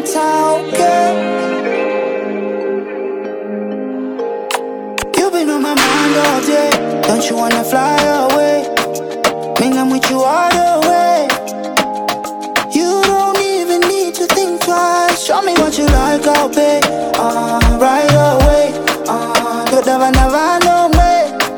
town, girl. You've been on my mind all day. Don't you wanna fly away? Mean I'm with you all the way. You don't even need to think twice. Show me what you like, I'll pay. Right away. Don't never know me.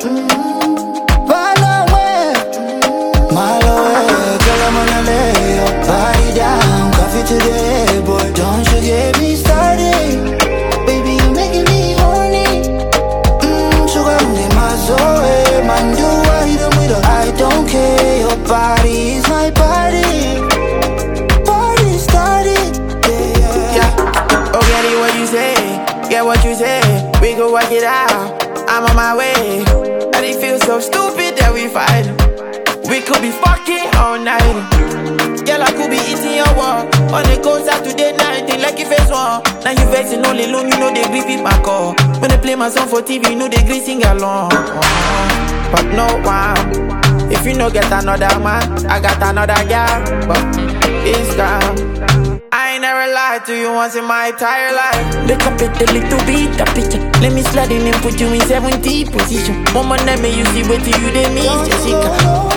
Run away. My lord, girl, I'm gonna lay your body down. Coffee today, boy, don't you get me started. Baby, you're making me horny. Sugar, my soul, man, do I do with her? I don't care, your body is my body. Party started, yeah. Oh, get it what you say, get what you say. We go work it out, I'm on my way. And it feels so stupid that we fight. We could be fucking all night. Girl, I could be eating your walk on the coast Saturday night, like you face one. Now you facing all alone, you know they grip it my call. When they play my song for TV, you know they grip sing along. But no one. If you no get another man, I got another girl. But it's gone. I ain't never lied to you once in my entire life. Look up at the little bit, the picture. Let me slide in and put you in 70 position. Mama, let me you see what you did me, Jessica.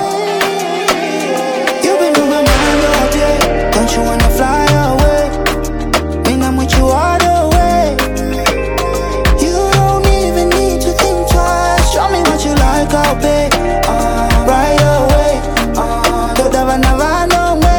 You've been on my mind all day. Don't you wanna fly away? Mean I'm with you all the way. You don't even need to think twice. Show me what you like, I'll pay. Right away. Don't never know me.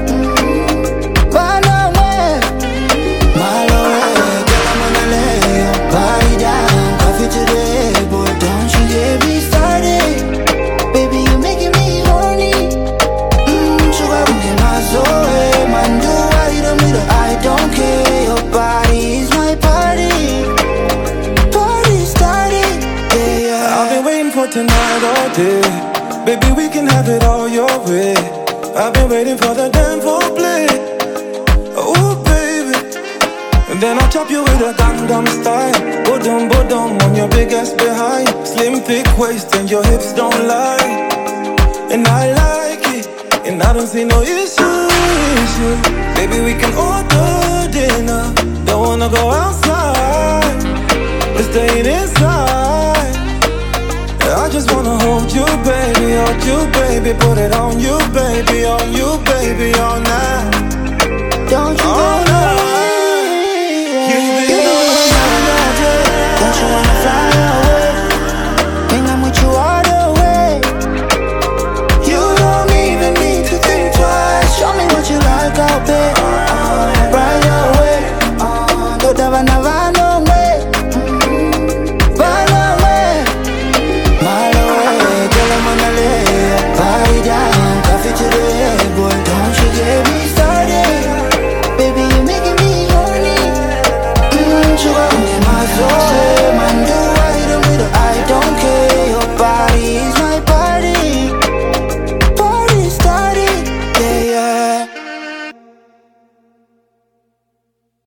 Run away. My lord, girl, I'm gonna lay your body down. Coffee today, boy, don't you get me started. Baby, you're making me horny. Sugar, my soul, man, do I do with her? I don't care, your body is my body. Party started, yeah. I've been waiting for tonight all day. Baby, we can have it all your way. I've been waiting for the damn foreplay. Oh, baby. And then I'll chop you with a Gangnam style. Bodum on your big ass behind. Slim, thick waist and your hips don't lie. And I like it, and I don't see no issue. Baby, we can order dinner. Don't wanna go outside. We're staying inside. I just wanna hold you, baby, put it on you, baby, all night.